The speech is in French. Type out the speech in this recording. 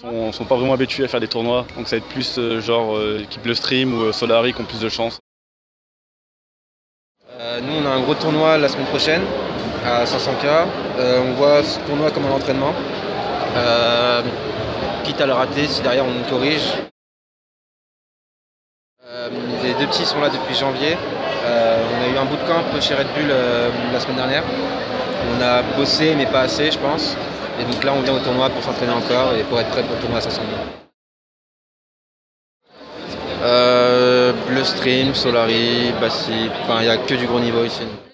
Sont pas vraiment habitués à faire des tournois, donc ça va être plus équipe Bleu Stream ou Solari qui ont plus de chance. Nous, on a un gros tournoi la semaine prochaine à 500K. On voit ce tournoi comme un entraînement. Quitte à le rater si derrière on corrige. Les deux petits sont là depuis janvier. On a eu un bootcamp chez Red Bull la semaine dernière. On a bossé mais pas assez, je pense. Et donc là on vient au tournoi pour s'entraîner encore et pour être prêt pour le tournoi à 500 000. Bleu Stream, Solari, Bassi, enfin il n'y a que du gros niveau ici.